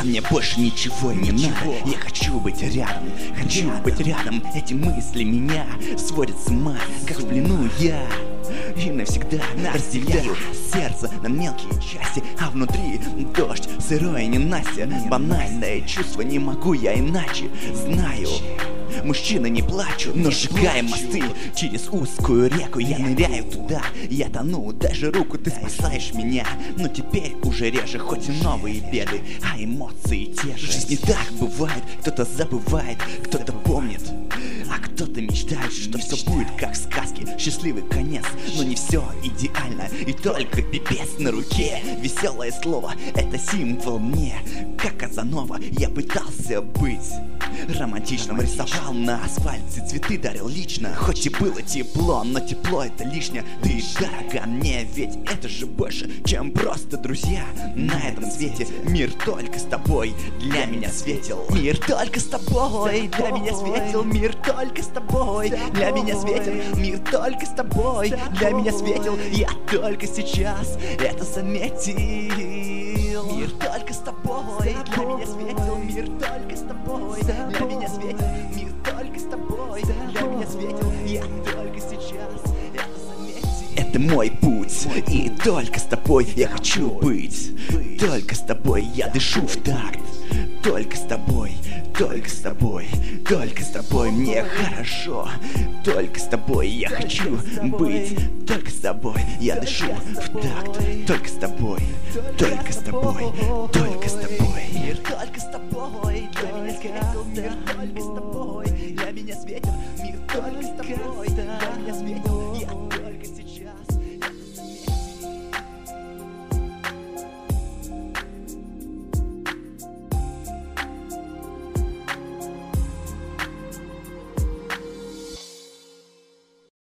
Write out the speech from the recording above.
мне больше ничего не надо. Я хочу быть рядом, хочу быть рядом. Эти мысли меня сводят с ума, как в плену я. И навсегда разделяю сердце на мелкие части, а внутри дождь, сырое ненастье. Банальное чувство, не могу я иначе. Знаю, мужчины не плачут, но сжигаем мосты через узкую реку. Я ныряю туда, я тону, даже руку ты спасаешь меня. Но теперь уже реже, хоть и новые беды, а эмоции те же. В жизни так бывает, кто-то забывает, кто-то помнит, а кто-то мечтает, что все будет как в сказке, счастливый конец. Но не все идеально, и только пипец на руке. Веселое слово, это символ мне. Как Казанова я пытался быть романтичным, рисовал на асфальте, цветы дарил лично. Хоть и было тепло, но тепло это лишнее. Ты дорога мне, ведь это же больше, чем просто друзья. На этом свете мир только с тобой для меня светил. Мир только с тобой для меня светил. Мир только с тобой для меня светил. Мир только с тобой для меня светил. Я только сейчас это заметил. Мир только с тобой для меня светил. Мир только с тобой для меня светил. Мир только с тобой для меня светил. Я только сейчас это заметил. Это мой путь, и только с тобой я хочу быть. Только с тобой я дышу в такт. Только с тобой, только с тобой, только с тобой мне хорошо. Только с тобой я хочу быть. Только с тобой я дышу в такт. Только с тобой, только с тобой, только с тобой.